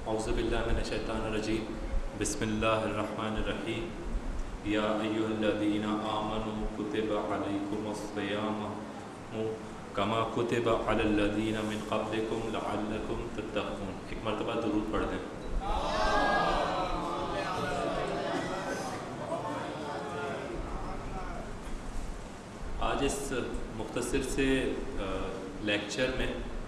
اعوذ باللہ من الشیطان الرجیم بسم اللہ الرحمن الرحیم یا ایھا الذین آمنوا کتب علیکم الصیام کما کتب علی الذین من قبلکم لعلکم تتقون۔ ایک مرتبہ درود پڑھ دیں۔ آج اس مختصر سے لیکچر میں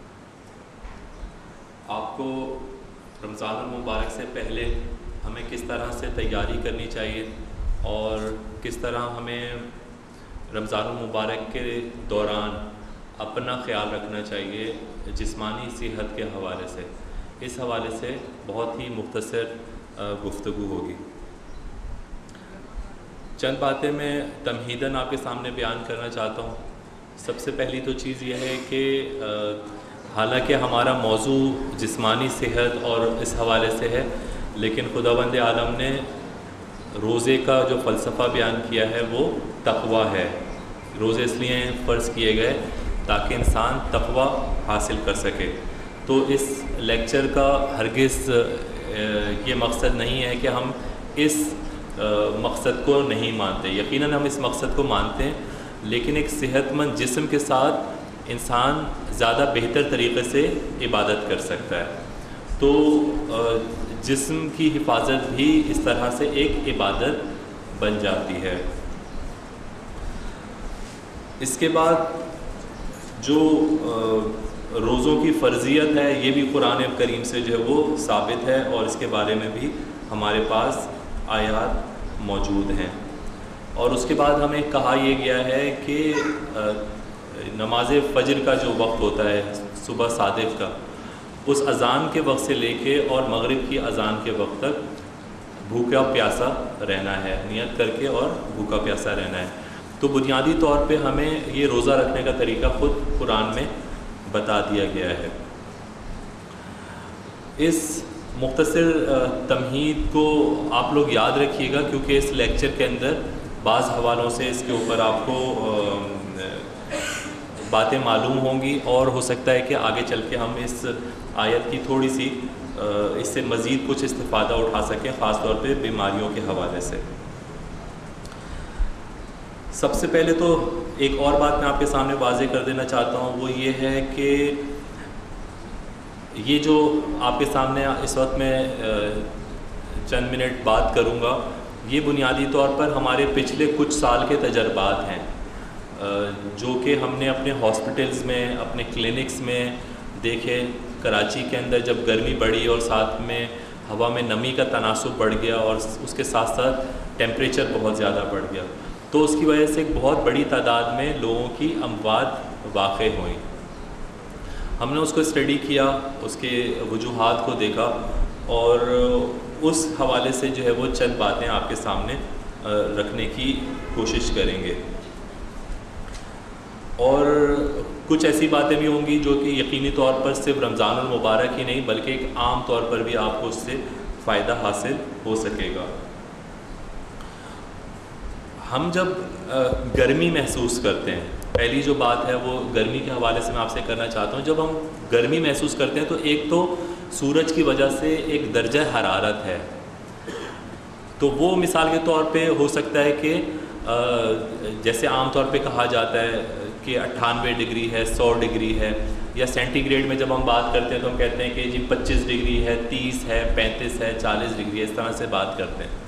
آپ کو رمضان المبارک سے پہلے ہمیں کس طرح سے تیاری کرنی چاہیے اور کس طرح ہمیں رمضان المبارک کے دوران اپنا خیال رکھنا چاہیے جسمانی صحت کے حوالے سے، اس حوالے سے بہت ہی مختصر گفتگو ہوگی۔ چند باتیں میں تمہیداً آپ کے سامنے بیان کرنا چاہتا ہوں۔ سب سے پہلی تو چیز یہ ہے کہ حالانکہ ہمارا موضوع جسمانی صحت اور اس حوالے سے ہے، لیکن خداوند عالم نے روزے کا جو فلسفہ بیان کیا ہے وہ تقوی ہے۔ روزے اس لیے فرض کیے گئے تاکہ انسان تقوی حاصل کر سکے۔ تو اس لیکچر کا ہرگز یہ مقصد نہیں ہے کہ ہم اس مقصد کو نہیں مانتے، یقیناً ہم اس مقصد کو مانتے ہیں، لیکن ایک صحت مند جسم کے ساتھ انسان زیادہ بہتر طریقے سے عبادت کر سکتا ہے۔ تو جسم کی حفاظت بھی اس طرح سے ایک عبادت بن جاتی ہے۔ اس کے بعد جو روزوں کی فرضیت ہے یہ بھی قرآن کریم سے جو ہے وہ ثابت ہے، اور اس کے بارے میں بھی ہمارے پاس آیات موجود ہیں۔ اور اس کے بعد ہمیں کہا یہ گیا ہے کہ نماز فجر کا جو وقت ہوتا ہے صبح صادق کا، اس اذان کے وقت سے لے کے اور مغرب کی اذان کے وقت تک بھوکا پیاسا رہنا ہے، نیت کر کے اور بھوکا پیاسا رہنا ہے۔ تو بنیادی طور پہ ہمیں یہ روزہ رکھنے کا طریقہ خود قرآن میں بتا دیا گیا ہے۔ اس مختصر تمہید کو آپ لوگ یاد رکھیے گا، کیونکہ اس لیکچر کے اندر بعض حوالوں سے اس کے اوپر آپ کو باتیں معلوم ہوں گی، اور ہو سکتا ہے کہ آگے چل کے ہم اس آیت کی تھوڑی سی اس سے مزید کچھ استفادہ اٹھا سکیں، خاص طور پہ بیماریوں کے حوالے سے۔ سب سے پہلے تو ایک اور بات میں آپ کے سامنے واضح کر دینا چاہتا ہوں، وہ یہ ہے کہ یہ جو آپ کے سامنے اس وقت میں چند منٹ بات کروں گا، یہ بنیادی طور پر ہمارے پچھلے کچھ سال کے تجربات ہیں، جو کہ ہم نے اپنے ہاسپٹلز میں، اپنے کلینکس میں دیکھے۔ کراچی کے اندر جب گرمی بڑھی اور ساتھ میں ہوا میں نمی کا تناسب بڑھ گیا، اور اس کے ساتھ ساتھ ٹیمپریچر بہت زیادہ بڑھ گیا، تو اس کی وجہ سے ایک بہت بڑی تعداد میں لوگوں کی اموات واقع ہوئیں۔ ہم نے اس کو اسٹڈی کیا، اس کے وجوہات کو دیکھا، اور اس حوالے سے جو ہے وہ چند باتیں آپ کے سامنے رکھنے کی کوشش کریں گے، اور کچھ ایسی باتیں بھی ہوں گی جو کہ یقینی طور پر صرف رمضان المبارک ہی نہیں بلکہ ایک عام طور پر بھی آپ کو اس سے فائدہ حاصل ہو سکے گا۔ ہم جب گرمی محسوس کرتے ہیں، پہلی جو بات ہے وہ گرمی کے حوالے سے میں آپ سے کرنا چاہتا ہوں۔ جب ہم گرمی محسوس کرتے ہیں تو ایک تو سورج کی وجہ سے ایک درجہ حرارت ہے، تو وہ مثال کے طور پہ ہو سکتا ہے کہ جیسے عام طور پہ کہا جاتا ہے کہ 98 ڈگری ہے، 100 ڈگری ہے، یا سینٹی گریڈ میں جب ہم بات کرتے ہیں تو ہم کہتے ہیں کہ جی 25 ڈگری ہے، 30 ہے، 35 ہے، 40 ڈگری ہے، اس طرح سے بات کرتے ہیں۔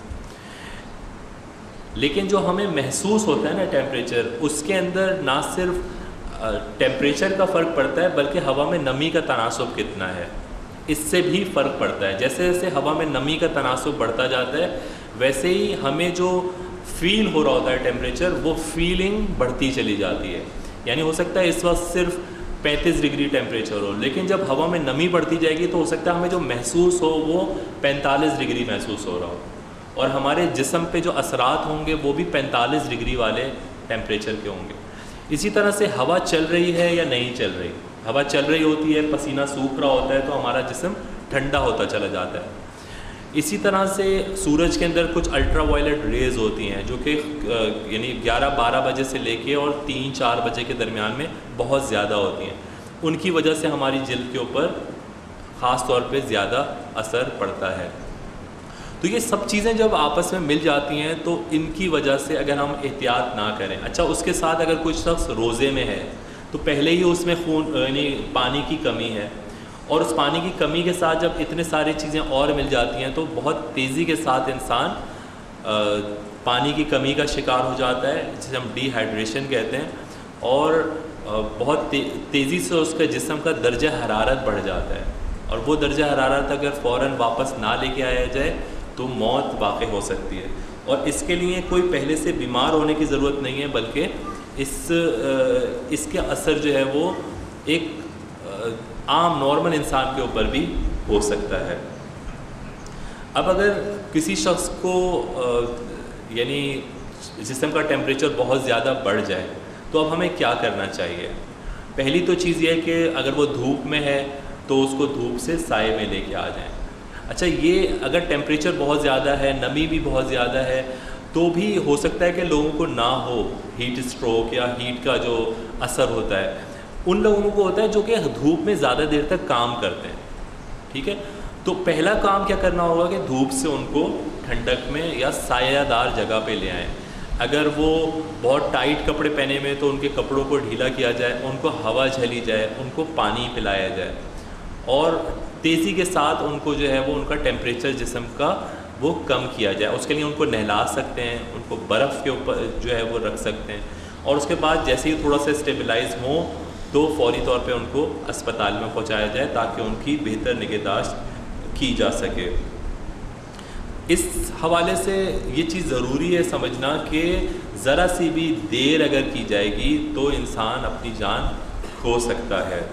لیکن جو ہمیں محسوس ہوتا ہے نا ٹیمپریچر، اس کے اندر نہ صرف ٹیمپریچر کا فرق پڑتا ہے بلکہ ہوا میں نمی کا تناسب کتنا ہے، اس سے بھی فرق پڑتا ہے۔ جیسے جیسے ہوا میں نمی کا تناسب بڑھتا جاتا ہے، ویسے ہی ہمیں جو فیل ہو رہا ہوتا ہے ٹیمپریچر، وہ فیلنگ بڑھتی چلی جاتی ہے۔ یعنی ہو سکتا ہے اس وقت صرف 35 ڈگری ٹیمپریچر ہو، لیکن جب ہوا میں نمی بڑھتی جائے گی تو ہو سکتا ہے ہمیں جو محسوس ہو وہ 45 ڈگری محسوس ہو رہا ہو، اور ہمارے جسم پہ جو اثرات ہوں گے وہ بھی 45 ڈگری والے ٹیمپریچر کے ہوں گے۔ اسی طرح سے ہوا چل رہی ہے یا نہیں چل رہی، ہوا چل رہی ہوتی ہے، پسینہ سوکھ رہا ہوتا ہے تو ہمارا جسم ٹھنڈا ہوتا چلا جاتا ہے۔ اسی طرح سے سورج کے اندر کچھ الٹرا وائلٹ ریز ہوتی ہیں جو کہ یعنی 11-12 بجے سے لے کے اور 3-4 بجے کے درمیان میں بہت زیادہ ہوتی ہیں، ان کی وجہ سے ہماری جلد کے اوپر خاص طور پہ زیادہ اثر پڑتا ہے. تو یہ سب چیزیں جب آپس میں مل جاتی ہیں تو ان کی وجہ سے اگر ہم احتیاط نہ کریں. اچھا اس کے ساتھ اگر کچھ شخص روزے میں ہے تو پہلے ہی اس میں خون یعنی پانی کی کمی ہے, اور اس پانی کی کمی کے ساتھ جب اتنے ساری چیزیں اور مل جاتی ہیں تو بہت تیزی کے ساتھ انسان پانی کی کمی کا شکار ہو جاتا ہے, جسے ہم ڈی ہائیڈریشن کہتے ہیں, اور بہت تیزی سے اس کے جسم کا درجہ حرارت بڑھ جاتا ہے, اور وہ درجہ حرارت اگر فوراً واپس نہ لے کے آیا جائے تو موت واقع ہو سکتی ہے. اور اس کے لیے کوئی پہلے سے بیمار ہونے کی ضرورت نہیں ہے, بلکہ اس کے اثر جو ہے وہ ایک عام نارمل انسان کے اوپر بھی ہو سکتا ہے. اب اگر کسی شخص کو یعنی جسم کا ٹیمپریچر بہت زیادہ بڑھ جائے تو اب ہمیں کیا کرنا چاہیے؟ پہلی تو چیز یہ ہے کہ اگر وہ دھوپ میں ہے تو اس کو دھوپ سے سائے میں لے کے آ جائیں. اچھا یہ اگر ٹیمپریچر بہت زیادہ ہے, نمی بھی بہت زیادہ ہے, تو بھی ہو سکتا ہے کہ لوگوں کو نہ ہو ہیٹ اسٹروک یا ہیٹ کا جو اثر ہوتا ہے, ان لوگوں کو ہوتا ہے جو کہ دھوپ میں زیادہ دیر تک کام کرتے ہیں. ٹھیک ہے, تو پہلا کام کیا کرنا ہوگا کہ دھوپ سے ان کو ٹھنڈک میں یا سایہ دار جگہ پہ لے آئیں. اگر وہ بہت ٹائٹ کپڑے پہنے ہوئے تو ان کے کپڑوں کو ڈھیلا کیا جائے, ان کو ہوا جھلی جائے, ان کو پانی پلایا جائے, اور تیزی کے ساتھ ان کو جو ہے وہ ان کا ٹیمپریچر جسم کا وہ کم کیا جائے. اس کے لیے ان کو نہلا سکتے ہیں, ان کو برف کے اوپر جو ہے وہ رکھ سکتے ہیں, اور اس کے بعد جیسے ہی تھوڑا سا اسٹیبلائز ہوں تو فوری طور پہ ان کو اسپتال میں پہنچایا جائے تاکہ ان کی بہتر نگہداشت کی جا سکے. اس حوالے سے یہ چیز ضروری ہے سمجھنا کہ ذرا سی بھی دیر اگر کی جائے گی تو انسان اپنی جان کھو سکتا ہے.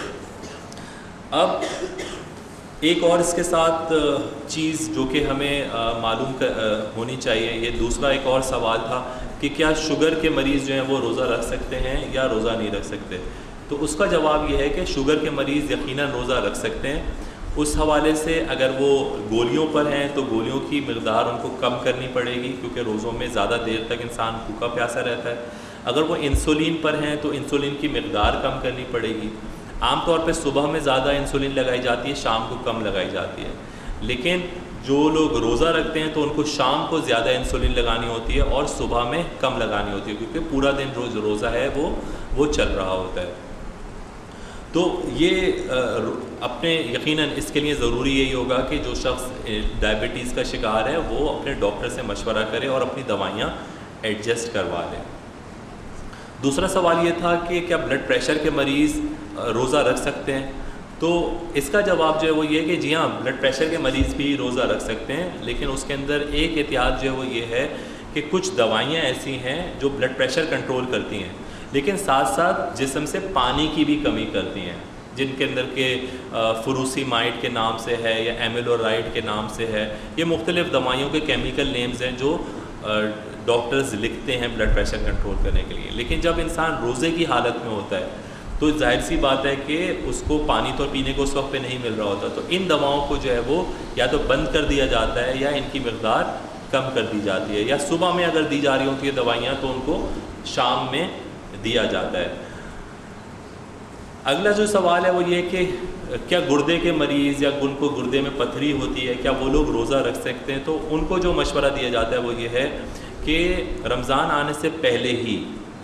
اب ایک اور اس کے ساتھ چیز جو کہ ہمیں معلوم ہونی چاہیے, یہ دوسرا ایک اور سوال تھا کہ کیا شوگر کے مریض جو ہیں وہ روزہ رکھ سکتے ہیں یا روزہ نہیں رکھ سکتے. تو اس کا جواب یہ ہے کہ شوگر کے مریض یقیناً روزہ رکھ سکتے ہیں. اس حوالے سے اگر وہ گولیوں پر ہیں تو گولیوں کی مقدار ان کو کم کرنی پڑے گی, کیونکہ روزوں میں زیادہ دیر تک انسان بھوکا پیاسا رہتا ہے. اگر وہ انسولین پر ہیں تو انسولین کی مقدار کم کرنی پڑے گی. عام طور پہ صبح میں زیادہ انسولین لگائی جاتی ہے, شام کو کم لگائی جاتی ہے, لیکن جو لوگ روزہ رکھتے ہیں تو ان کو شام کو زیادہ انسولین لگانی ہوتی ہے اور صبح میں کم لگانی ہوتی ہے, کیونکہ پورا دن روزہ ہے وہ چل رہا ہوتا ہے. تو یہ اپنے یقیناً اس کے لیے ضروری یہی ہوگا کہ جو شخص ڈائبٹیز کا شکار ہے وہ اپنے ڈاکٹر سے مشورہ کرے اور اپنی دوائیاں ایڈجسٹ کروا لے. دوسرا سوال یہ تھا کہ کیا بلڈ پریشر کے مریض روزہ رکھ سکتے ہیں. تو اس کا جواب جو ہے وہ یہ ہے کہ جی ہاں, بلڈ پریشر کے مریض بھی روزہ رکھ سکتے ہیں, لیکن اس کے اندر ایک احتیاط جو ہے وہ یہ ہے کہ کچھ دوائیاں ایسی ہیں جو بلڈ پریشر کنٹرول کرتی ہیں, لیکن ساتھ ساتھ جسم سے پانی کی بھی کمی کرتی ہیں, جن کے اندر کے فروسیمائڈ کے نام سے ہے یا ایمیلورائڈ کے نام سے ہے. یہ مختلف دوائیوں کے کیمیکل نیمز ہیں جو ڈاکٹرز لکھتے ہیں بلڈ پریشر کنٹرول کرنے کے لیے. لیکن جب انسان روزے کی حالت میں ہوتا ہے تو ظاہر سی بات ہے کہ اس کو پانی تو پینے کو اس وقت پہ نہیں مل رہا ہوتا, تو ان دواؤں کو جو ہے وہ یا تو بند کر دیا جاتا ہے یا ان کی مقدار کم کر دی جاتی ہے, یا صبح میں اگر دی جا رہی ہوتی ہے دوائیاں تو ان کو شام میں دیا جاتا ہے. اگلا جو سوال ہے وہ یہ کہ کیا گردے کے مریض یا ان کو گردے میں پتھری ہوتی ہے, کیا وہ لوگ روزہ رکھ سکتے ہیں. تو ان کو جو مشورہ دیا جاتا ہے وہ یہ ہے کہ رمضان آنے سے پہلے ہی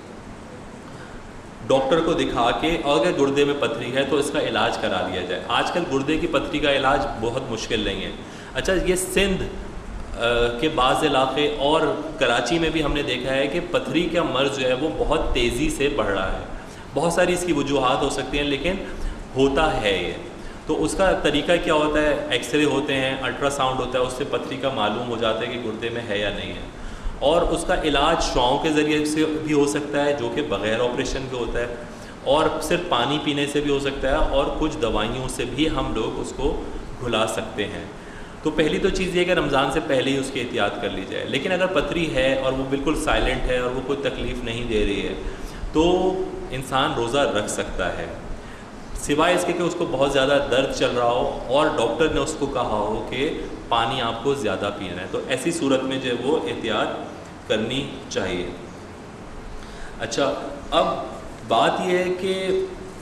ڈاکٹر کو دکھا کے, اور اگر گردے میں پتھری ہے تو اس کا علاج کرا لیا جائے. آج کل گردے کی پتھری کا علاج بہت مشکل نہیں ہے. اچھا یہ سندھ کے بعض علاقے اور کراچی میں بھی ہم نے دیکھا ہے کہ پتھری کا مرض جو ہے وہ بہت تیزی سے بڑھ رہا ہے. بہت ساری اس کی وجوہات ہو سکتی ہیں, لیکن ہوتا ہے یہ. تو اس کا طریقہ کیا ہوتا ہے, ایکس رے ہوتے ہیں, الٹرا ساؤنڈ ہوتا ہے, اس سے پتھری کا معلوم ہو جاتا ہے کہ گردے میں ہے یا نہیں ہے. اور اس کا علاج شعاؤں کے ذریعے سے بھی ہو سکتا ہے جو کہ بغیر آپریشن کے ہوتا ہے, اور صرف پانی پینے سے بھی ہو سکتا ہے, اور کچھ دوائیوں سے بھی ہم لوگ اس کو گھلا سکتے ہیں. تو پہلی تو چیز یہ کہ رمضان سے پہلے ہی اس کی احتیاط کر لی جائے. لیکن اگر پتھری ہے اور وہ بالکل سائلنٹ ہے اور وہ کوئی تکلیف نہیں دے رہی ہے تو انسان روزہ رکھ سکتا ہے, سوائے اس کے کہ اس کو بہت زیادہ درد چل رہا ہو اور ڈاکٹر نے اس کو کہا ہو کہ پانی آپ کو زیادہ پینا ہے. تو ایسی صورت میں جو ہے وہ احتیاط کرنی چاہیے. اچھا اب بات یہ ہے کہ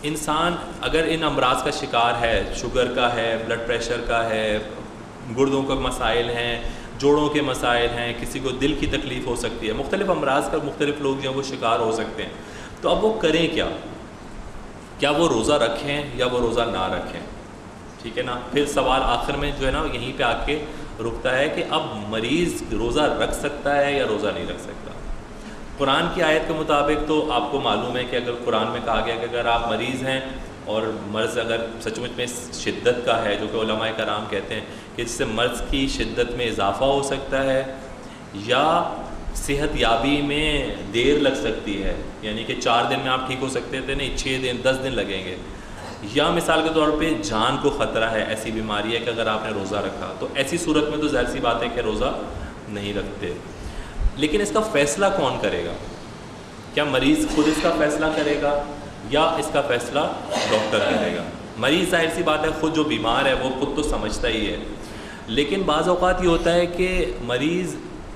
انسان اگر ان امراض کا شکار ہے، شوگر کا ہے، بلڈ پریشر کا ہے، گردوں کے مسائل ہیں، جوڑوں کے مسائل ہیں، کسی کو دل کی تکلیف ہو سکتی ہے، مختلف امراض کا مختلف لوگ جو ہیں وہ شکار ہو سکتے ہیں، تو اب وہ کریں کیا وہ روزہ رکھیں یا وہ روزہ نہ رکھیں؟ ٹھیک ہے نا. پھر سوال آخر میں جو ہے نا یہیں پہ آ کے رکتا ہے کہ اب مریض روزہ رکھ سکتا ہے یا روزہ نہیں رکھ سکتا. قرآن کی آیت کے مطابق تو آپ کو معلوم ہے کہ اگر قرآن میں کہا گیا کہ اگر آپ مریض ہیں اور مرض اگر سچ مچ میں شدت کا ہے، جو کہ علماء کرام کہتے ہیں کہ جس سے مرض کی شدت میں اضافہ ہو سکتا ہے یا صحت یابی میں دیر لگ سکتی ہے، یعنی کہ 4 دن میں آپ ٹھیک ہو سکتے تھے، نہیں 6 دن 10 دن لگیں گے، یا مثال کے طور پہ جان کو خطرہ ہے، ایسی بیماری ہے کہ اگر آپ نے روزہ رکھا تو ایسی صورت میں تو ظاہر سی بات ہے کہ روزہ نہیں رکھتے. لیکن اس کا فیصلہ کون کرے گا؟ کیا مریض خود اس کا فیصلہ کرے گا یا اس کا فیصلہ ڈاکٹر کرے گا؟ مریض ظاہر سی بات ہے خود جو بیمار ہے وہ خود تو سمجھتا ہی ہے، لیکن بعض اوقات یہ ہوتا ہے کہ مریض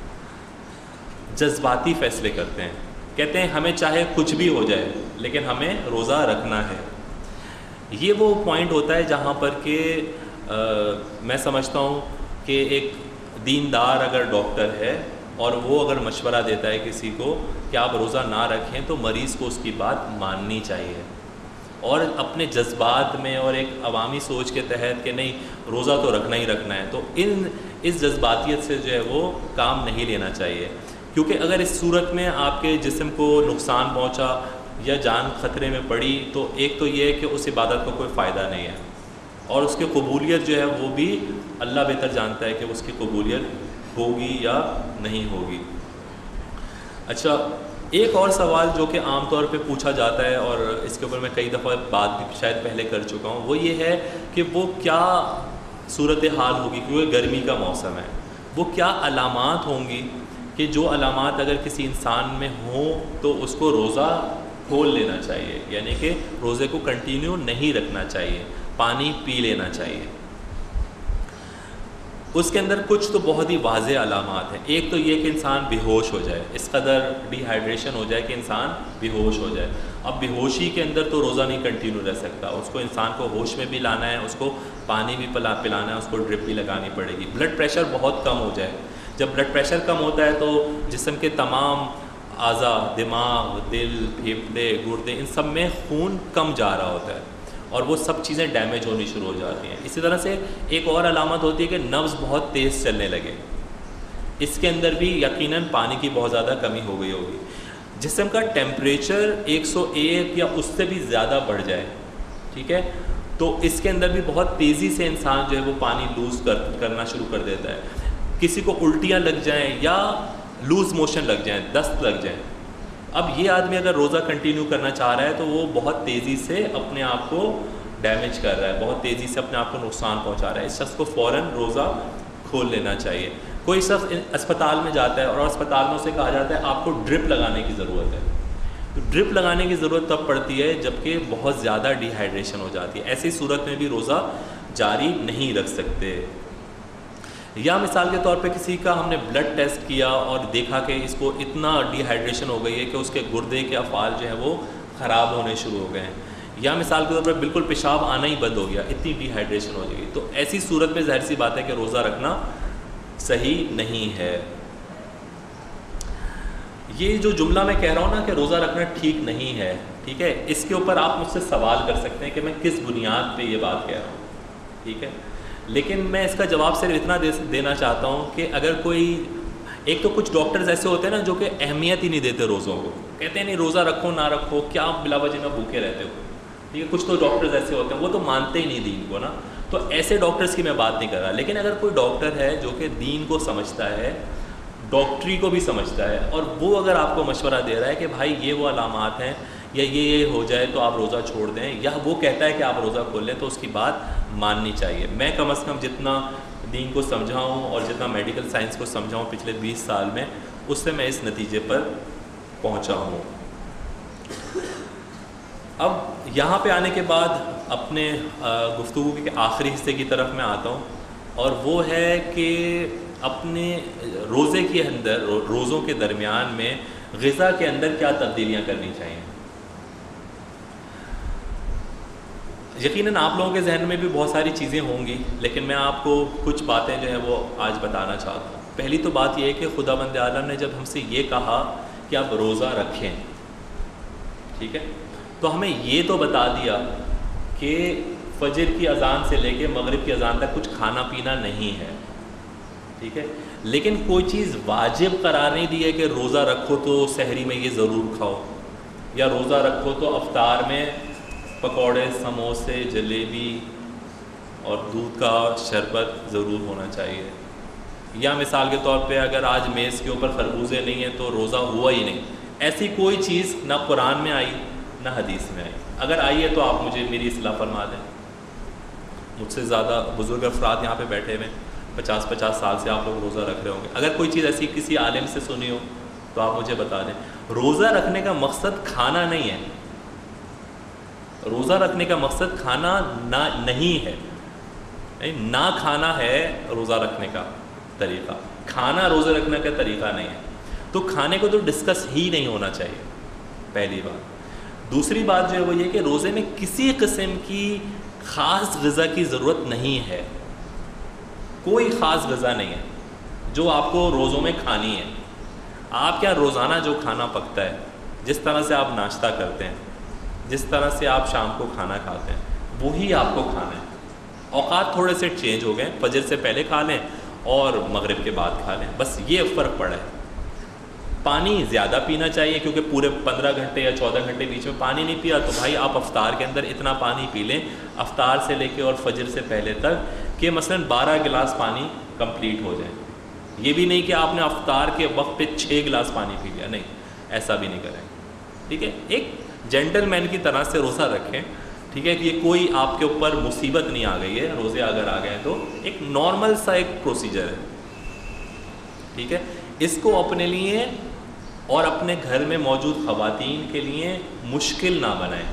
جذباتی فیصلے کرتے ہیں، کہتے ہیں ہمیں چاہے کچھ بھی ہو جائے لیکن ہمیں روزہ رکھنا ہے. یہ وہ پوائنٹ ہوتا ہے جہاں پر کہ میں سمجھتا ہوں کہ ایک دیندار اگر ڈاکٹر ہے اور وہ اگر مشورہ دیتا ہے کسی کو کہ آپ روزہ نہ رکھیں تو مریض کو اس کی بات ماننی چاہیے، اور اپنے جذبات میں اور ایک عوامی سوچ کے تحت کہ نہیں روزہ تو رکھنا ہی رکھنا ہے، تو اس جذباتیت سے جو ہے وہ کام نہیں لینا چاہیے. کیونکہ اگر اس صورت میں آپ کے جسم کو نقصان پہنچا یا جان خطرے میں پڑی تو ایک تو یہ ہے کہ اس عبادت کو کوئی فائدہ نہیں ہے، اور اس کی قبولیت جو ہے وہ بھی اللہ بہتر جانتا ہے کہ اس کی قبولیت ہوگی یا نہیں ہوگی. اچھا، ایک اور سوال جو کہ عام طور پہ پوچھا جاتا ہے اور اس کے اوپر میں کئی دفعہ بات بھی شاید پہلے کر چکا ہوں، وہ یہ ہے کہ وہ کیا صورتحال ہوگی، کیونکہ گرمی کا موسم ہے، وہ کیا علامات ہوں گی کہ جو علامات اگر کسی انسان میں ہوں تو اس کو روزہ کھول لینا چاہیے، یعنی کہ روزے کو کنٹینیو نہیں رکھنا چاہیے، پانی پی لینا چاہیے. اس کے اندر کچھ تو بہت ہی واضح علامات ہیں. ایک تو یہ کہ انسان بے ہوش ہو جائے، اس قدر ڈی ہائیڈریشن ہو جائے کہ انسان بے ہوش ہو جائے. اب بے ہوشی کے اندر تو روزہ نہیں کنٹینیو رہ سکتا، اس کو انسان کو ہوش میں بھی لانا ہے، اس کو پانی بھی پلانا ہے، اس کو ڈرپ بھی لگانی پڑے گی. بلڈ پریشر بہت کم ہو جائے، جب بلڈ پریشر کم ہوتا ہے تو جسم کے تمام اعضاء، دماغ، دل، پھیپھڑے، گردے، ان سب میں خون کم جا رہا ہوتا ہے اور وہ سب چیزیں ڈیمیج ہونی شروع ہو جاتی ہیں. اسی طرح سے ایک اور علامت ہوتی ہے کہ نبض بہت تیز چلنے لگے، اس کے اندر بھی یقیناً پانی کی بہت زیادہ کمی ہو گئی ہوگی. جسم کا ٹیمپریچر 101 یا اس سے بھی زیادہ بڑھ جائے، ٹھیک ہے، تو اس کے اندر بھی بہت تیزی سے انسان جو ہے وہ پانی لوز کرنا شروع کر دیتا ہے. کسی کو الٹیاں لگ جائیں یا لوز موشن لگ جائیں، دست لگ جائیں. اب یہ آدمی اگر روزہ کنٹینیو کرنا چاہ رہا ہے تو وہ بہت تیزی سے اپنے آپ کو ڈیمیج کر رہا ہے، بہت تیزی سے اپنے آپ کو نقصان پہنچا رہا ہے. اس شخص کو فوراً روزہ کھول لینا چاہیے. کوئی شخص اسپتال میں جاتا ہے اور اسپتال میں اسے کہا جاتا ہے آپ کو ڈرپ لگانے کی ضرورت ہے، تو ڈرپ لگانے کی ضرورت تب پڑتی ہے جبکہ بہت زیادہ ڈی ہائیڈریشن ہو جاتی ہے. ایسی صورت میں بھی روزہ جاری نہیں رکھ سکتے. یا مثال کے طور پہ کسی کا ہم نے بلڈ ٹیسٹ کیا اور دیکھا کہ اس کو اتنا ڈی ہائیڈریشن ہو گئی ہے کہ اس کے گردے کے افعال جو ہیں وہ خراب ہونے شروع ہو گئے ہیں، یا مثال کے طور پر بالکل پیشاب آنا ہی بند ہو گیا، اتنی ڈی ہائیڈریشن ہو جائے گی، تو ایسی صورت میں ظاہر سی بات ہے کہ روزہ رکھنا صحیح نہیں ہے. یہ جو جملہ میں کہہ رہا ہوں نا کہ روزہ رکھنا ٹھیک نہیں ہے، ٹھیک ہے، اس کے اوپر آپ مجھ سے سوال کر سکتے ہیں کہ میں کس بنیاد پہ یہ بات کہہ رہا ہوں، ٹھیک ہے. لیکن میں اس کا جواب صرف اتنا دینا چاہتا ہوں کہ اگر کوئی، ایک تو کچھ ڈاکٹرز ایسے ہوتے ہیں نا جو کہ اہمیت ہی نہیں دیتے روزوں کو، کہتے ہیں نہیں روزہ رکھو نہ رکھو، کیا بلا وجہ میں بھوکے رہتے ہو، ٹھیک ہے. کچھ تو ڈاکٹرز ایسے ہوتے ہیں وہ تو مانتے ہی نہیں دین کو نا، تو ایسے ڈاکٹرز کی میں بات نہیں کر رہا. لیکن اگر کوئی ڈاکٹر ہے جو کہ دین کو سمجھتا ہے، ڈاکٹری کو بھی سمجھتا ہے، اور وہ اگر آپ کو مشورہ دے رہا ہے کہ بھائی یہ وہ علامات ہیں یا یہ ہو جائے تو آپ روزہ چھوڑ دیں، یا وہ کہتا ہے کہ آپ روزہ کھول لیں، تو اس کی بات ماننی چاہیے. میں کم از کم جتنا دین کو سمجھا ہوں اور جتنا میڈیکل سائنس کو سمجھا ہوں پچھلے 20 سال میں، اس سے میں اس نتیجے پر پہنچا ہوں. اب یہاں پہ آنے کے بعد اپنے گفتگو کے آخری حصے کی طرف میں آتا ہوں، اور وہ ہے کہ اپنے روزے کے اندر، روزوں کے درمیان میں غذا کے اندر کیا تبدیلیاں کرنی چاہیے. یقیناً آپ لوگوں کے ذہن میں بھی بہت ساری چیزیں ہوں گی، لیکن میں آپ کو کچھ باتیں جو ہیں وہ آج بتانا چاہتا ہوں۔ پہلی تو بات یہ ہے کہ خداوند عالم نے جب ہم سے یہ کہا کہ آپ روزہ رکھیں، ٹھیک ہے، تو ہمیں یہ تو بتا دیا کہ فجر کی اذان سے لے کے مغرب کی اذان تک کچھ کھانا پینا نہیں ہے، ٹھیک ہے، لیکن کوئی چیز واجب قرار نہیں دی ہے کہ روزہ رکھو تو سحری میں یہ ضرور کھاؤ، یا روزہ رکھو تو افطار میں پکوڑے، سموسے، جلیبی اور دودھ کا شربت ضرور ہونا چاہیے، یا مثال کے طور پہ اگر آج میز کے اوپر خربوزے نہیں ہیں تو روزہ ہوا ہی نہیں۔ ایسی کوئی چیز نہ قرآن میں آئی نہ حدیث میں آئی۔ اگر آئی ہے تو آپ مجھے میری اصلاح فرما دیں۔ مجھ سے زیادہ بزرگ افراد یہاں پہ بیٹھے ہوئے، 50 سال سے آپ لوگ روزہ رکھ رہے ہوں گے، اگر کوئی چیز ایسی کسی عالم سے سنی ہو تو آپ مجھے بتا دیں۔ روزہ رکھنے کا مقصد کھانا نہیں ہے، روزہ رکھنے کا مقصد کھانا نہیں ہے، نہ کھانا ہے روزہ رکھنے کا طریقہ، کھانا روزہ رکھنے کا طریقہ نہیں ہے، تو کھانے کو تو ڈسکس ہی نہیں ہونا چاہیے، پہلی بات۔ دوسری بات جو ہے وہ یہ کہ روزے میں کسی قسم کی خاص غذا کی ضرورت نہیں ہے، کوئی خاص غذا نہیں ہے جو آپ کو روزوں میں کھانی ہے۔ آپ کیا روزانہ جو کھانا پکتا ہے، جس طرح سے آپ ناشتہ کرتے ہیں، جس طرح سے آپ شام کو کھانا کھاتے ہیں، وہی آپ کو کھانا ہے۔ اوقات تھوڑے سے چینج ہو گئے، فجر سے پہلے کھا لیں اور مغرب کے بعد کھا لیں، بس یہ فرق پڑا ہے۔ پانی زیادہ پینا چاہیے کیونکہ پورے 15 گھنٹے یا 14 گھنٹے بیچ میں پانی نہیں پیا تو بھائی آپ افطار کے اندر اتنا پانی پی لیں، افطار سے لے کے اور فجر سے پہلے تک، کہ مثلا 12 گلاس پانی کمپلیٹ ہو جائے۔ یہ بھی نہیں کہ آپ نے افطار کے وقت پہ 6 گلاس پانی پی لیا، نہیں، ایسا بھی نہیں کریں، ٹھیک ہے۔ ایک جینٹل مین کی طرح سے روزہ رکھیں، ٹھیک ہے، کہ یہ کوئی آپ کے اوپر مصیبت نہیں آ گئی ہے، روزے اگر آ گئے تو ایک نارمل سا ایک پروسیجر ہے، ٹھیک ہے۔ اس کو اپنے لیے اور اپنے گھر میں موجود خواتین کے لیے مشکل نہ بنائیں۔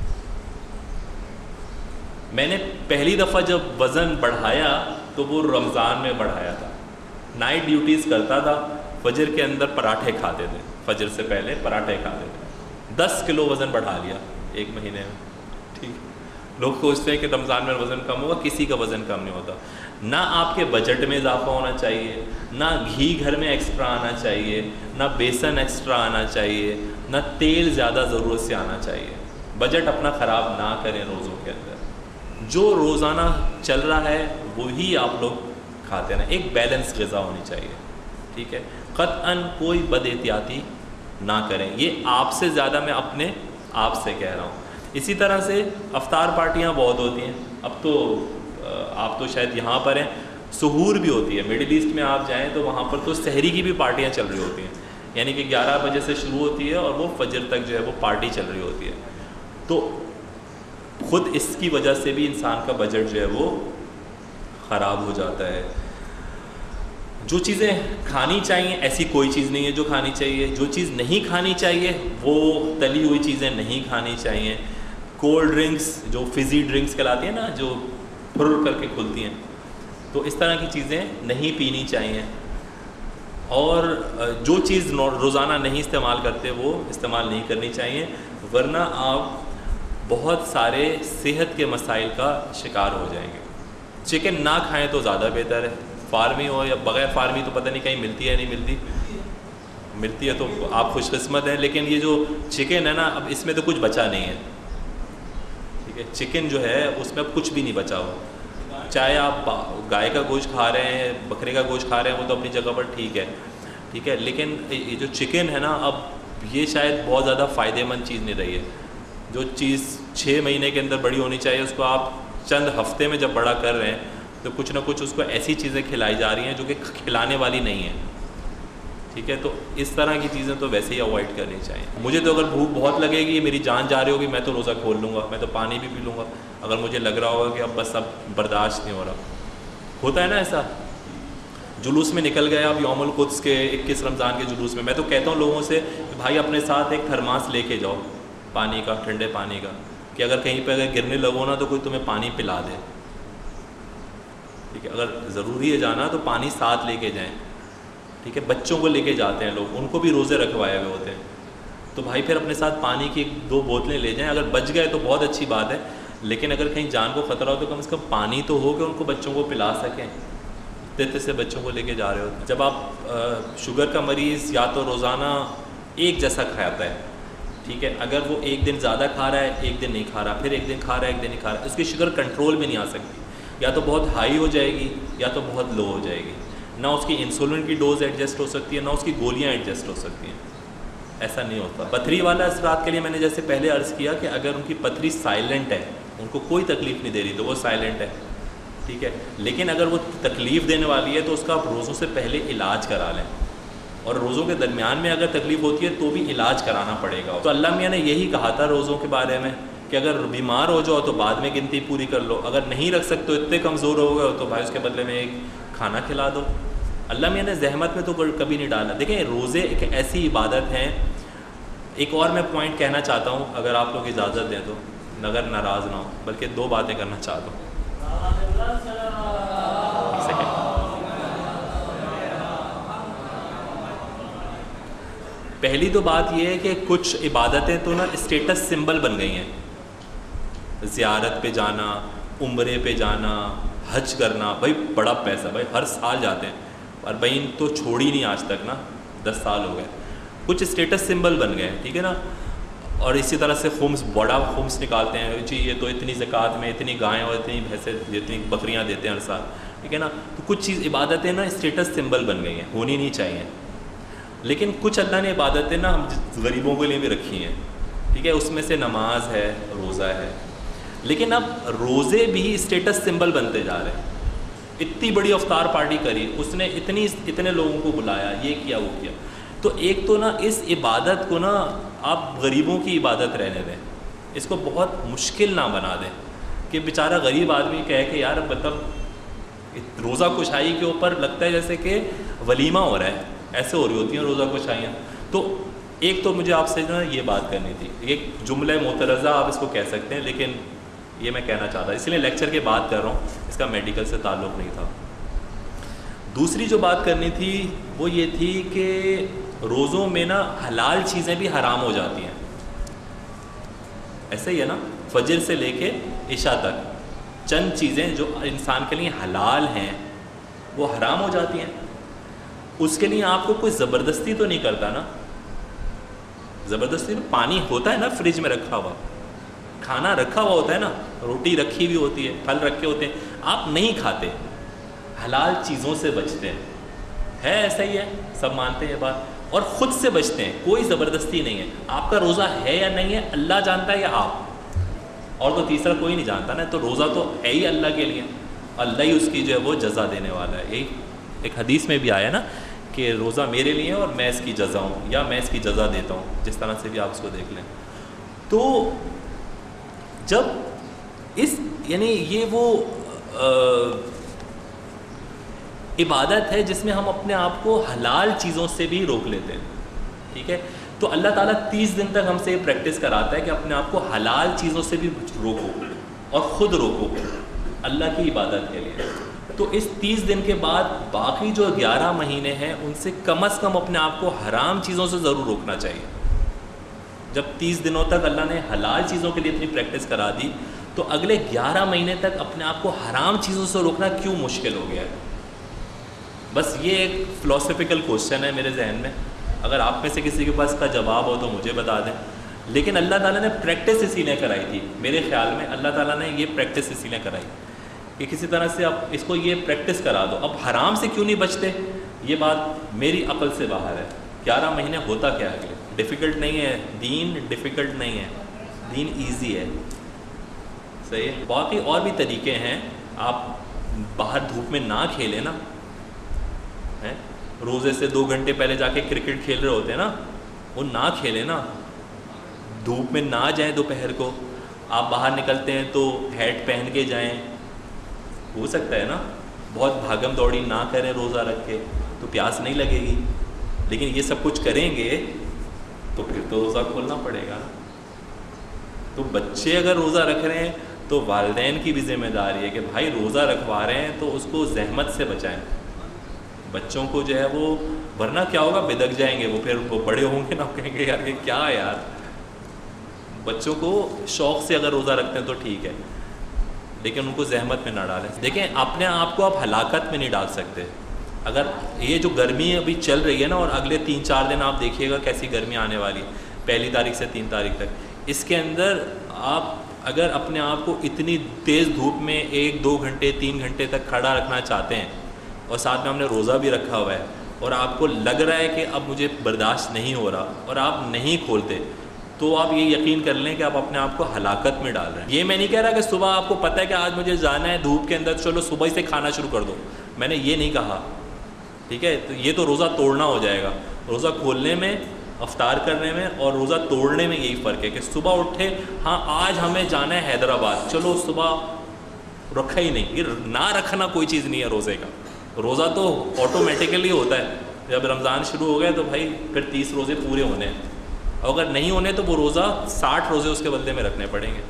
میں نے پہلی دفعہ جب وزن بڑھایا تو وہ رمضان میں بڑھایا تھا، نائٹ ڈیوٹیز کرتا تھا، فجر کے اندر پراٹھے کھاتے تھے، فجر سے پہلے پراٹھے کھاتے تھے، 10 کلو وزن بڑھا لیا ایک مہینے میں، ٹھیک۔ لوگ سوچتے ہیں کہ رمضان میں وزن کم ہوگا، کسی کا وزن کم نہیں ہوتا۔ نہ آپ کے بجٹ میں اضافہ ہونا چاہیے، نہ گھی گھر میں ایکسٹرا آنا چاہیے، نہ بیسن ایکسٹرا آنا چاہیے، نہ تیل زیادہ ضرورت سے آنا چاہیے۔ بجٹ اپنا خراب نہ کریں روزوں کے اندر، جو روزانہ چل رہا ہے وہی آپ لوگ کھاتے ہیں، ایک بیلنس غذا ہونی چاہیے، ٹھیک ہے۔ قطعاً کوئی بد احتیاطی نہ کریں، یہ آپ سے زیادہ میں اپنے آپ سے کہہ رہا ہوں۔ اسی طرح سے افطار پارٹیاں بہت ہوتی ہیں، اب تو آپ تو شاید یہاں پر ہیں، سحور بھی ہوتی ہے، مڈل ایسٹ میں آپ جائیں تو وہاں پر تو سحری کی بھی پارٹیاں چل رہی ہوتی ہیں، یعنی کہ 11 بجے سے شروع ہوتی ہے اور وہ فجر تک جو ہے وہ پارٹی چل رہی ہوتی ہے۔ تو خود اس کی وجہ سے بھی انسان کا بجٹ جو ہے وہ خراب ہو جاتا ہے۔ جو چیزیں کھانی چاہیے ایسی کوئی چیز نہیں ہے جو کھانی چاہیے، جو چیز نہیں کھانی چاہیے وہ تلی ہوئی چیزیں نہیں کھانی چاہیے، کولڈ ڈرنکس جو فزی ڈرنکس کہلاتی ہیں نا، جو پھر کر کے کھلتی ہیں، تو اس طرح کی چیزیں نہیں پینی چاہیے، اور جو چیز روزانہ نہیں استعمال کرتے وہ استعمال نہیں کرنی چاہیے، ورنہ آپ بہت سارے صحت کے مسائل کا شکار ہو جائیں گے۔ چکن نہ کھائیں تو زیادہ بہتر ہے، فارمی ہو یا بغیر فارمی تو پتہ نہیں کہیں ملتی ہے نہیں ملتی، ملتی ہے تو آپ خوش قسمت ہیں، لیکن یہ جو چکن ہے نا، اب اس میں تو کچھ بچا نہیں ہے، ٹھیک ہے۔ چکن جو ہے اس میں اب کچھ بھی نہیں بچا ہوا، چاہے آپ گائے کا گوشت کھا رہے ہیں، بکرے کا گوشت کھا رہے ہیں، وہ تو اپنی جگہ پر ٹھیک ہے، ٹھیک ہے، لیکن یہ جو چکن ہے نا، اب یہ شاید بہت زیادہ فائدہ مند چیز نہیں رہی ہے۔ جو چیز 6 مہینے کے اندر بڑی ہونی چاہیے، اس کو آپ چند ہفتے میں جب بڑا کر رہے ہیں تو کچھ نہ کچھ اس کو ایسی چیزیں کھلائی جا رہی ہیں جو کہ کھلانے والی نہیں ہیں، ٹھیک ہے۔ تو اس طرح کی چیزیں تو ویسے ہی اوائڈ کرنی چاہیے۔ مجھے تو اگر بھوک بہت لگے گی، میری جان جا رہی ہوگی، میں تو روزہ کھول لوں گا، میں تو پانی بھی پی لوں گا، اگر مجھے لگ رہا ہوگا کہ اب بس اب برداشت نہیں ہو رہا۔ ہوتا ہے نا ایسا، جلوس میں نکل گئے آپ یوم القدس کے 21 رمضان کے جلوس میں، میں تو کہتا ہوں لوگوں سے کہ بھائی اپنے ساتھ ایک تھرماس لے کے جاؤ پانی کا، ٹھنڈے پانی کا، کہ اگر کہیں پہ اگر گرنے لگو نا تو کوئی تمہیں پانی پلا دے، ٹھیک ہے۔ اگر ضروری ہے جانا تو پانی ساتھ لے کے جائیں، ٹھیک ہے۔ بچوں کو لے کے جاتے ہیں لوگ، ان کو بھی روزے رکھوائے ہوئے ہوتے ہیں، تو بھائی پھر اپنے ساتھ پانی کی 2 بوتلیں لے جائیں، اگر بچ گئے تو بہت اچھی بات ہے، لیکن اگر کہیں جان کو خطرہ ہو تو کم از کم پانی تو ہو کہ ان کو بچوں کو پلا سکیں. اتنے سے بچوں کو لے کے جا رہے ہو. جب آپ شوگر کا مریض یا تو روزانہ ایک جیسا کھاتا ہے, ٹھیک ہے, اگر وہ ایک دن زیادہ کھا رہا ہے ایک دن نہیں کھا رہا, پھر ایک دن کھا رہا ہے ایک دن نہیں کھا رہا, اس کی شوگر کنٹرول میں نہیں آ سکتی, یا تو بہت ہائی ہو جائے گی یا تو بہت لو ہو جائے گی. نہ اس کی انسولن کی ڈوز ایڈجسٹ ہو سکتی ہے, نہ اس کی گولیاں ایڈجسٹ ہو سکتی ہیں. ایسا نہیں ہوتا. پتھری والا اثرات کے لیے میں نے جیسے پہلے عرض کیا کہ اگر ان کی پتھری سائلنٹ ہے, ان کو کوئی تکلیف نہیں دے رہی, تو وہ سائلنٹ ہے, ٹھیک ہے. لیکن اگر وہ تکلیف دینے والی ہے تو اس کا آپ روزوں سے پہلے علاج کرا لیں, اور روزوں کے درمیان میں اگر تکلیف ہوتی ہے تو بھی علاج کرانا پڑے گا. تو اللہ میاں نے یہی کہا تھا روزوں کے بارے میں کہ اگر بیمار ہو جاؤ تو بعد میں گنتی پوری کر لو, اگر نہیں رکھ سکتے اتنے کمزور ہو گئے تو بھائی اس کے بدلے میں ایک کھانا کھلا دو. اللہ میاں نے زحمت میں تو کبھی نہیں ڈالا. دیکھیں روزے ایک ایسی عبادت ہیں. ایک اور میں پوائنٹ کہنا چاہتا ہوں, اگر آپ لوگ اجازت دیں تو, اگر ناراض نہ ہو, بلکہ 2 باتیں کرنا چاہتا ہوں. پہلی تو بات یہ ہے کہ کچھ عبادتیں تو نا اسٹیٹس سمبل بن گئی ہیں. زیارت پہ جانا, عمرے پہ جانا, حج کرنا, بھائی بڑا پیسہ, بھائی ہر سال جاتے ہیں, اور بھائی تو چھوڑی نہیں آج تک نا, 10 سال ہو گئے. کچھ اسٹیٹس سمبل بن گئے, ٹھیک ہے نا. اور اسی طرح سے خمس, بڑا خمس نکالتے ہیں, جی یہ تو اتنی زکوٰۃ میں اتنی گائیں اور اتنی بھینسیں, اتنی بکریاں دیتے ہیں ہر سال, ٹھیک ہے نا. تو کچھ چیز عبادتیں نا اسٹیٹس سمبل بن گئی ہیں, ہونی نہیں چاہیے. لیکن کچھ اللہ نے عبادتیں نا ہم غریبوں کے لیے بھی رکھی ہیں, ٹھیک ہے. اس میں سے نماز ہے, روزہ ہے. لیکن اب روزے بھی اسٹیٹس سمبل بنتے جا رہے ہیں. اتنی بڑی افطار پارٹی کری, اس نے اتنے لوگوں کو بلایا, یہ کیا وہ کیا. تو ایک تو نا اس عبادت کو نا آپ غریبوں کی عبادت رہنے دیں, اس کو بہت مشکل نہ بنا دیں کہ بیچارہ غریب آدمی کہے کہ یار مطلب روزہ کشائی کے اوپر لگتا ہے جیسے کہ ولیمہ ہو رہا ہے, ایسے ہو رہی ہوتی ہیں روزہ کشائیاں. تو ایک تو مجھے آپ سے نا یہ بات کرنی تھی, ایک جملہ معترضہ آپ اس کو کہہ سکتے ہیں, لیکن یہ میں کہنا چاہتا, اس لیے لیکچر کے بعد کر رہا ہوں, اس کا میڈیکل سے تعلق نہیں تھا. دوسری جو بات کرنی تھی وہ یہ تھی کہ روزوں میں نا حلال چیزیں بھی حرام ہو جاتی ہیں. ایسے ہی ہے نا, فجر سے لے کے عشاء تک چند چیزیں جو انسان کے لیے حلال ہیں وہ حرام ہو جاتی ہیں. اس کے لیے آپ کو کوئی زبردستی تو نہیں کرتا نا. زبردستی پانی ہوتا ہے نا فریج میں رکھا ہوا, کھانا رکھا ہوا ہوتا ہے نا, روٹی رکھی ہوئی ہوتی ہے, پھل رکھے ہوتے ہیں, آپ نہیں کھاتے, حلال چیزوں سے بچتے ہیں. ہے ایسا ہی ہے, سب مانتے ہیں یہ بات, اور خود سے بچتے ہیں, کوئی زبردستی نہیں ہے. آپ کا روزہ ہے یا نہیں ہے اللہ جانتا ہے یا آپ, اور تو تیسرا کوئی نہیں جانتا نا. تو روزہ تو ہے ہی اللہ کے لیے, اللہ ہی اس کی جو ہے وہ جزا دینے والا ہے. یہی ایک حدیث میں بھی آیا نا کہ روزہ میرے لیے ہے اور میں اس کی جزا ہوں, یا میں اس کی جزا دیتا ہوں, جس طرح سے بھی آپ اس کو دیکھ لیں. تو جب اس یعنی یہ وہ عبادت ہے جس میں ہم اپنے آپ کو حلال چیزوں سے بھی روک لیتے ہیں, ٹھیک ہے. تو اللہ تعالیٰ 30 دن تک ہم سے یہ پریکٹس کراتا ہے کہ اپنے آپ کو حلال چیزوں سے بھی روکو اور خود روکو اللہ کی عبادت کے لیے. تو اس 30 دن کے بعد باقی جو 11 مہینے ہیں ان سے کم از کم اپنے آپ کو حرام چیزوں سے ضرور روکنا چاہیے. جب 30 دنوں تک اللہ نے حلال چیزوں کے لیے اتنی پریکٹس کرا دی, تو اگلے 11 مہینے تک اپنے آپ کو حرام چیزوں سے روکنا کیوں مشکل ہو گیا ہے؟ بس یہ ایک فلاسفیکل کوشچن ہے میرے ذہن میں. اگر آپ میں سے کسی کے پاس اس کا جواب ہو تو مجھے بتا دیں. لیکن اللہ تعالیٰ نے پریکٹس اسی لیے کرائی تھی, میرے خیال میں اللہ تعالیٰ نے یہ پریکٹس اسی لیے کرائی کہ کسی طرح سے آپ اس کو یہ پریکٹس کرا دو. اب حرام سے کیوں نہیں بچتے, یہ بات میری عقل سے باہر ہے. 11 مہینے ہوتا کیا ہے, ڈیفیکلٹ نہیں ہے دین, ڈیفیکلٹ نہیں ہے دین, ایزی ہے, صحیح ہے. باقی اور بھی طریقے ہیں, آپ باہر دھوپ میں نہ کھیلیں نا, روزے سے 2 گھنٹے پہلے جا کے کرکٹ کھیل رہے ہوتے ہیں نا, وہ نہ کھیلیں نا. دھوپ میں نہ جائیں دوپہر کو, آپ باہر نکلتے ہیں تو ہیٹ پہن کے جائیں, ہو سکتا ہے نا. بہت بھاگم دوڑی نہ کریں روزہ رکھ کے, تو پیاس نہیں لگے گی. لیکن یہ سب کچھ کریں گے تو پھر تو روزہ کھولنا پڑے گا. تو بچے اگر روزہ رکھ رہے ہیں تو والدین کی بھی ذمہ داری ہے کہ بھائی روزہ رکھوا رہے ہیں تو اس کو زحمت سے بچائیں. بچوں کو جو ہے وہ, ورنہ کیا ہوگا, بدک جائیں گے وہ, پھر وہ بڑے ہوں گے نا, کہیں گے یار یہ کیا ہے یار, بچوں کو شوق سے اگر روزہ رکھتے ہیں تو ٹھیک ہے، لیکن ان کو زحمت میں نہ ڈالیں. دیکھیں اپنے آپ کو آپ ہلاکت میں نہیں ڈال سکتے. اگر یہ جو گرمی ابھی چل رہی ہے نا، اور اگلے 3-4 دن آپ دیکھیے گا کیسی گرمی آنے والی ہے 1 تاریخ سے 3 تاریخ تک. اس کے اندر آپ اگر اپنے آپ کو اتنی تیز دھوپ میں 1-2 گھنٹے 3 گھنٹے تک کھڑا رکھنا چاہتے ہیں، اور ساتھ میں ہم نے روزہ بھی رکھا ہوا ہے، اور آپ کو لگ رہا ہے کہ اب مجھے برداشت نہیں ہو رہا، اور آپ نہیں کھولتے، تو آپ یہ یقین کر لیں کہ آپ اپنے آپ کو ہلاکت میں ڈال رہے ہیں. یہ میں نہیں کہہ رہا کہ صبح آپ کو پتہ ہے کہ آج مجھے جانا ہے دھوپ کے اندر، چلو صبح ہی سے کھانا شروع کر دو، میں نے یہ نہیں کہا. ٹھیک ہے، تو یہ تو روزہ توڑنا ہو جائے گا. روزہ کھولنے میں، افطار کرنے میں اور روزہ توڑنے میں یہی فرق ہے کہ صبح اٹھے ہاں آج ہمیں جانا ہے حیدرآباد، چلو صبح رکھا ہی نہیں. یہ نہ رکھنا کوئی چیز نہیں ہے روزے کا. روزہ تو آٹومیٹیکلی ہوتا ہے. جب رمضان شروع ہو گئے تو بھائی پھر 30 روزے پورے ہونے ہیں، اور اگر نہیں ہونے تو وہ روزہ 60 روزے اس کے بدلے میں رکھنے پڑیں گے.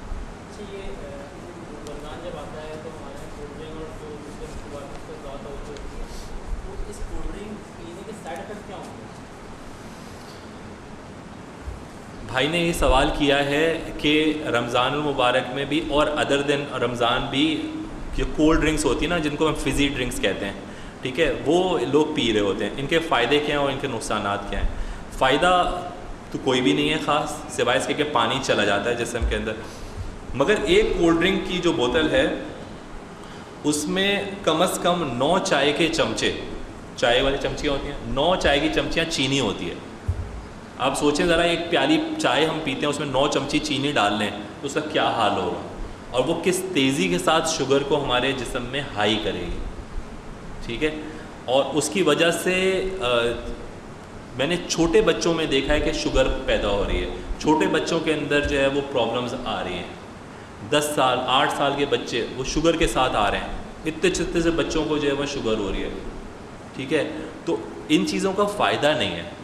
بھائی نے یہ سوال کیا ہے کہ رمضان المبارک میں بھی اور ادر دن رمضان بھی جو کولڈ ڈرنکس ہوتی ہیں نا، جن کو ہم فزی ڈرنکس کہتے ہیں، ٹھیک ہے، وہ لوگ پی رہے ہوتے ہیں. ان کے فائدے کیا ہیں اور ان کے نقصانات کیا ہیں؟ فائدہ تو کوئی بھی نہیں ہے خاص، سوائے اس کے کہ پانی چلا جاتا ہے جسم کے اندر. مگر ایک کولڈ ڈرنک کی جو بوتل ہے اس میں کم از کم 9 چائے کے چمچے، چائے والی چمچیاں ہوتی ہیں، 9 چائے کی چمچیاں چینی ہوتی ہے. آپ سوچیں ذرا، ایک پیالی چائے ہم پیتے ہیں اس میں 9 چمچی چینی ڈال لیں تو اس کا کیا حال ہوگا، اور وہ کس تیزی کے ساتھ شوگر کو ہمارے جسم میں ہائی کرے گی. ٹھیک ہے، اور اس کی وجہ سے میں نے چھوٹے بچوں میں دیکھا ہے کہ شوگر پیدا ہو رہی ہے. چھوٹے بچوں کے اندر جو ہے وہ پرابلمز آ رہی ہیں. 10 سال 8 سال کے بچے وہ شوگر کے ساتھ آ رہے ہیں. اتنے چھتے سے بچوں کو جو ہے وہ شوگر ہو رہی ہے. ٹھیک ہے، تو ان چیزوں کا فائدہ نہیں ہے.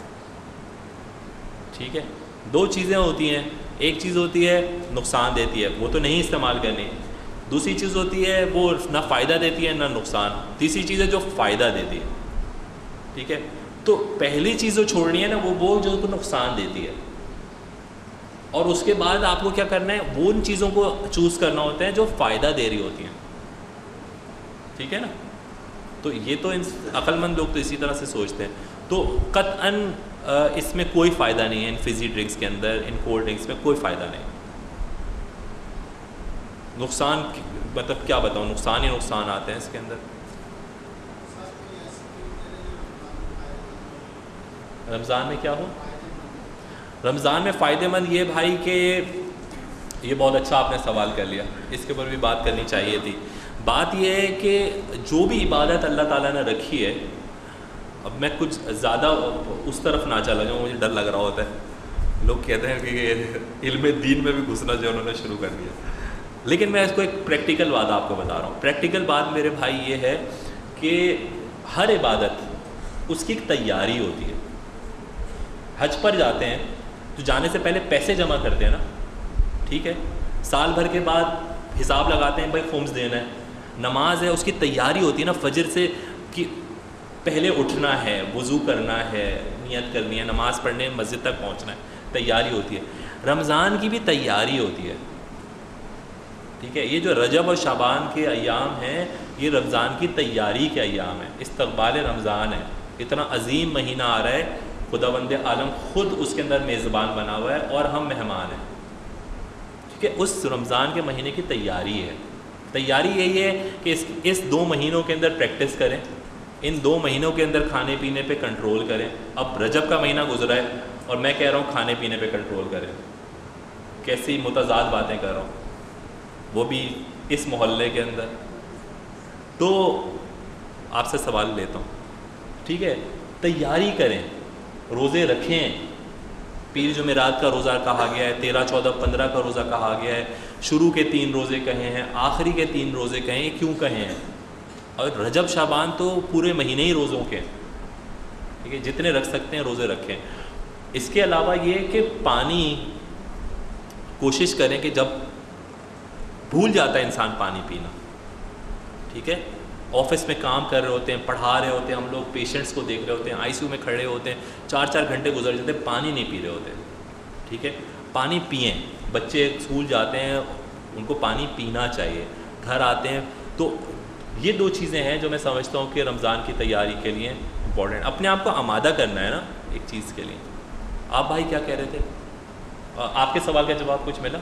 ٹھیک ہے، 2 چیزیں ہوتی ہیں، ایک چیز ہوتی ہے نقصان دیتی ہے، وہ تو نہیں استعمال کرنی. دوسری چیز ہوتی ہے وہ نہ فائدہ دیتی ہے نہ نقصان. تیسری چیز ہے جو فائدہ دیتی ہے. ٹھیک ہے، تو پہلی چیز جو چھوڑنی ہے نا وہ جو نقصان دیتی ہے، اور اس کے بعد آپ کو کیا کرنا ہے، وہ ان چیزوں کو چوز کرنا ہوتا ہے جو فائدہ دے رہی ہوتی ہیں. ٹھیک ہے نا، تو یہ تو عقل مند لوگ تو اسی طرح سے سوچتے ہیں. تو قطعاً اس میں کوئی فائدہ نہیں ہے، ان فزی ڈرنکس کے اندر، ان کولڈ ڈرنکس میں کوئی فائدہ نہیں. نقصان مطلب کیا بتاؤں، نقصان ہی نقصان آتے ہیں اس کے اندر. رمضان میں کیا ہو، رمضان میں فائدہ مند یہ بھائی کہ یہ بہت اچھا آپ نے سوال کر لیا، اس کے اوپر بھی بات کرنی چاہیے تھی. بات یہ ہے کہ جو بھی عبادت اللہ تعالیٰ نے رکھی ہے، اب میں کچھ زیادہ اس طرف نہ چلا جاؤں، مجھے ڈر لگ رہا ہوتا ہے. لوگ کہتے ہیں کہ علم دین میں بھی گھسنا جو انہوں نے شروع کر دیا. لیکن میں اس کو ایک پریکٹیکل بات آپ کو بتا رہا ہوں. پریکٹیکل بات میرے بھائی یہ ہے کہ ہر عبادت اس کی ایک تیاری ہوتی ہے. حج پر جاتے ہیں تو جانے سے پہلے پیسے جمع کرتے ہیں نا، ٹھیک ہے، سال بھر کے بعد حساب لگاتے ہیں بھائی خمس دینا ہے. نماز ہے، اس کی تیاری ہوتی ہے نا، فجر سے کہ پہلے اٹھنا ہے، وضو کرنا ہے، نیت کرنی ہے، نماز پڑھنے مسجد تک پہنچنا ہے، تیاری ہوتی ہے. رمضان کی بھی تیاری ہوتی ہے. ٹھیک ہے، یہ جو رجب اور شعبان کے ایام ہیں یہ رمضان کی تیاری کے ایام ہیں، استقبال رمضان ہے. اتنا عظیم مہینہ آ رہا ہے، خداوند عالم خود اس کے اندر میزبان بنا ہوا ہے اور ہم مہمان ہیں. ٹھیک ہے، اس رمضان کے مہینے کی تیاری ہے. تیاری یہی ہے کہ اس 2 مہینوں کے اندر پریکٹس کریں، ان 2 مہینوں کے اندر کھانے پینے پہ کنٹرول کریں. اب رجب کا مہینہ گزرا ہے اور میں کہہ رہا ہوں کھانے پینے پہ کنٹرول کریں. کیسی متضاد باتیں کر رہا ہوں، وہ بھی اس محلے کے اندر. تو آپ سے سوال لیتا ہوں، ٹھیک ہے، تیاری کریں، روزے رکھیں. پیر جمعرات کا روزہ کہا گیا ہے، 13، 14، 15 کا روزہ کہا گیا ہے. شروع کے 3 روزے کہے ہیں، آخری کے 3 روزے کہیں، یہ کیوں کہے ہیں؟ اور رجب شعبان تو پورے مہینے ہی روزوں کے، ٹھیک ہے، جتنے رکھ سکتے ہیں روزے رکھیں. اس کے علاوہ یہ کہ پانی کوشش کریں کہ جب بھول جاتا ہے انسان پانی پینا، ٹھیک ہے، آفس میں کام کر رہے ہوتے ہیں، پڑھا رہے ہوتے ہیں، ہم لوگ پیشنٹس کو دیکھ رہے ہوتے ہیں، آئی سی یو میں کھڑے ہوتے ہیں، 4 گھنٹے گزر جاتے ہیں، پانی نہیں پی رہے ہوتے. ٹھیک ہے، پانی پئیں. بچے اسکول جاتے ہیں ان کو پانی پینا چاہیے, گھر آتے ہیں. تو یہ دو چیزیں ہیں جو میں سمجھتا ہوں کہ رمضان کی تیاری کے لیے امپورٹنٹ. اپنے آپ کو آمادہ کرنا ہے نا ایک چیز کے لیے. آپ بھائی کیا کہہ رہے تھے؟ آپ کے سوال کا جواب کچھ ملا؟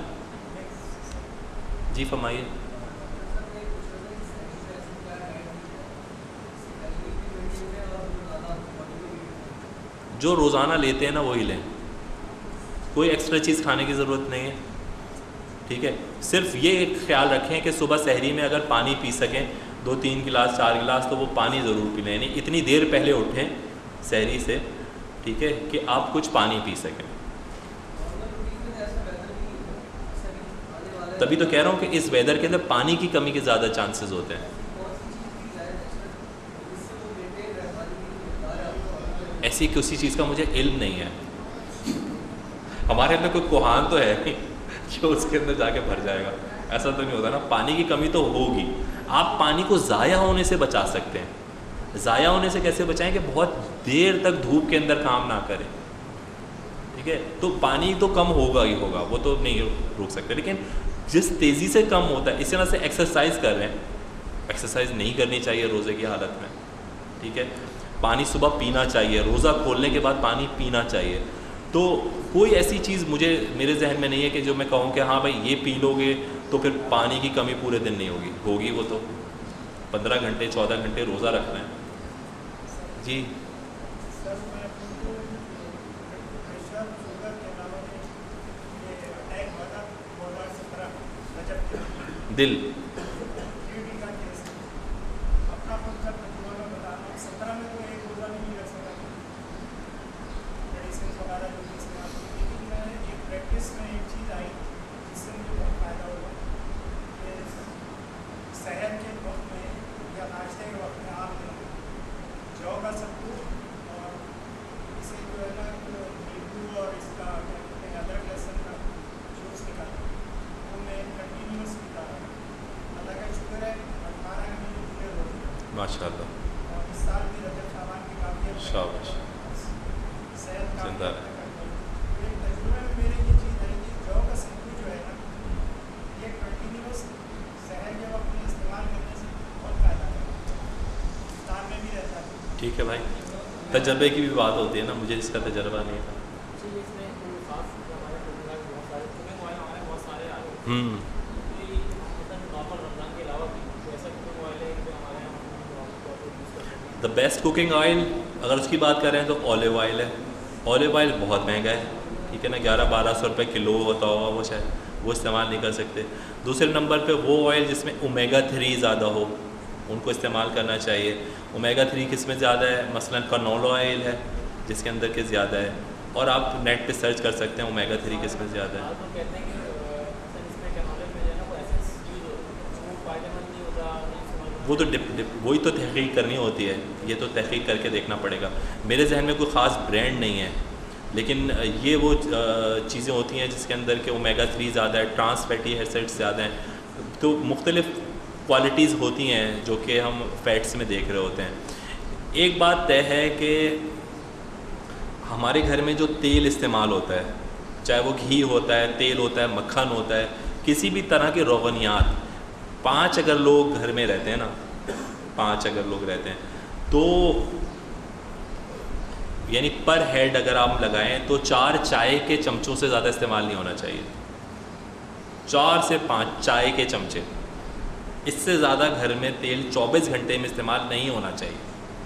جی فرمائیے. جو روزانہ لیتے ہیں نا وہی لیں, کوئی ایکسٹرا چیز کھانے کی ضرورت نہیں ہے. ٹھیک ہے, صرف یہ ایک خیال رکھیں کہ صبح سحری میں اگر پانی پی سکیں 2-3 گلاس 4 گلاس تو وہ پانی ضرور پی لیں. یعنی اتنی دیر پہلے اٹھیں سحری سے, ٹھیک ہے, کہ آپ کچھ پانی پی سکیں. تبھی تو کہہ رہا ہوں کہ اس ویدر کے اندر پانی کی کمی کے زیادہ چانسز ہوتے ہیں. ایسی کسی چیز کا مجھے علم نہیں ہے. ہمارے اندر کوئی کوہان تو ہے نہیں جو اس کے اندر جا کے بھر جائے گا, ایسا تو نہیں ہوتا نا. پانی کی کمی تو ہوگی. آپ پانی کو ضائع ہونے سے بچا سکتے ہیں. ضائع ہونے سے کیسے بچائیں کہ بہت دیر تک دھوپ کے اندر کام نہ کریں. ٹھیک ہے, تو پانی تو کم ہوگا ہی ہوگا, وہ تو نہیں روک سکتے. لیکن جس تیزی سے کم ہوتا ہے, اس طرح سے ایکسرسائز کر رہے ہیں, ایکسرسائز نہیں کرنی چاہیے روزے کی حالت میں. ٹھیک ہے, پانی صبح پینا چاہیے, روزہ کھولنے کے بعد پانی پینا چاہیے. تو کوئی ایسی چیز میرے ذہن میں نہیں ہے کہ جو میں کہوں کہ ہاں بھائی یہ پی لو گے تو پھر پانی کی کمی پورے دن نہیں ہوگی. وہ تو 15 گھنٹے 14 گھنٹے روزہ رکھنا ہے. جی دل ماشاء اللہ شاباش زندہ رہے. ٹھیک ہے بھائی, تجربے کی بھی بات ہوتی ہے نا, مجھے اس کا تجربہ نہیں تھا. دا بیسٹ کوکنگ آئل اگر اس کی بات کریں تو اولیو آئل ہے. اولیو آئل بہت مہنگا ہے, ٹھیک ہے نا, 1100-1200 روپے کلو ہوتا ہوگا وہ, شاید وہ استعمال نہیں کر سکتے. دوسرے نمبر پہ وہ آئل جس میں اومیگا 3 زیادہ ہو, ان کو استعمال کرنا چاہیے. اومیگا 3 کس میں زیادہ ہے؟ مثلا کنولو آئل ہے جس کے اندر کے زیادہ ہے, اور آپ نیٹ پہ سرچ کر سکتے ہیں اومیگا 3 کس میں زیادہ ہے. وہ تو وہی تو تحقیق کرنی ہوتی ہے, یہ تو تحقیق کر کے دیکھنا پڑے گا. میرے ذہن میں کوئی خاص برانڈ نہیں ہے, لیکن یہ وہ چیزیں ہوتی ہیں جس کے اندر کہ اومیگا 3 زیادہ ہے, ٹرانس فیٹی ایسڈز زیادہ ہیں. تو مختلف کوالٹیز ہوتی ہیں جو کہ ہم فیٹس میں دیکھ رہے ہوتے ہیں. ایک بات طے ہے کہ ہمارے گھر میں جو تیل استعمال ہوتا ہے, چاہے وہ گھی ہوتا ہے, تیل ہوتا ہے, مکھن ہوتا ہے, کسی بھی طرح کے روغنیات, 5 اگر لوگ گھر میں رہتے ہیں نا, 5 اگر لوگ رہتے ہیں تو یعنی پر ہیڈ اگر آپ لگائیں تو 4 چائے کے چمچوں سے زیادہ استعمال نہیں ہونا چاہیے. 4 سے 5 چائے کے چمچے, اس سے زیادہ گھر میں تیل 24 گھنٹے میں استعمال نہیں ہونا چاہیے.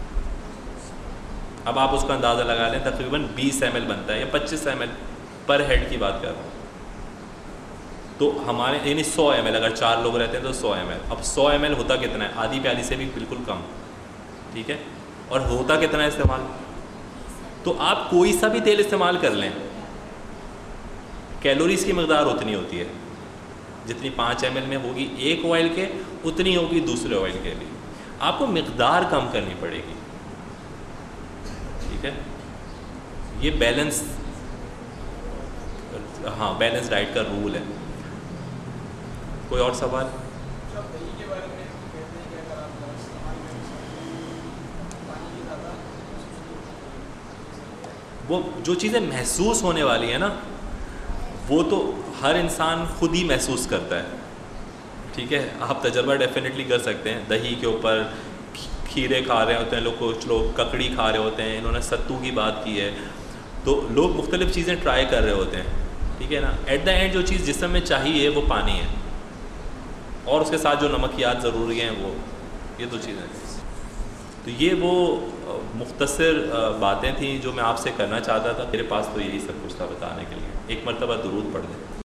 اب آپ اس کا اندازہ لگا لیں, تقریباً 20 ml بنتا ہے یا 25 ml پر ہیڈ کی بات کر رہا ہوں. تو ہمارے یعنی 100 ml اگر 4 لوگ رہتے ہیں تو 100 ml. اب 100 ml ہوتا کتنا ہے؟ آدھی پیالی سے بھی بالکل کم, ٹھیک ہے, اور ہوتا کتنا ہے استعمال؟ تو آپ کوئی سا بھی تیل استعمال کر لیں, کیلوریز کی مقدار اتنی ہوتی ہے جتنی 5 ml میں ہوگی ایک آئل کے, اتنی ہوگی دوسرے آئل کے لیے. آپ کو مقدار کم کرنی پڑے گی, ٹھیک ہے. یہ بیلنس, ہاں بیلنس ڈائٹ کا رول ہے. کوئی اور سوال؟ وہ جو چیزیں محسوس ہونے والی ہیں نا وہ تو ہر انسان خود ہی محسوس کرتا ہے. ٹھیک ہے, آپ تجربہ ڈیفینیٹلی کر سکتے ہیں. دہی کے اوپر کھیرے کھا رہے ہوتے ہیں لوگ, کچھ لوگ ککڑی کھا رہے ہوتے ہیں, انہوں نے ستو کی بات کی ہے, تو لوگ مختلف چیزیں ٹرائی کر رہے ہوتے ہیں. ٹھیک ہے نا. ایٹ دا اینڈ جو چیز جسم میں چاہیے وہ پانی ہے, اور اس کے ساتھ جو نمکیات ضروری ہیں وہ یہ دو چیزیں. تو یہ وہ مختصر باتیں تھیں جو میں آپ سے کرنا چاہتا تھا. میرے پاس تو یہی سب کچھ تھا بتانے کے لیے. ایک مرتبہ درود پڑھ دیں.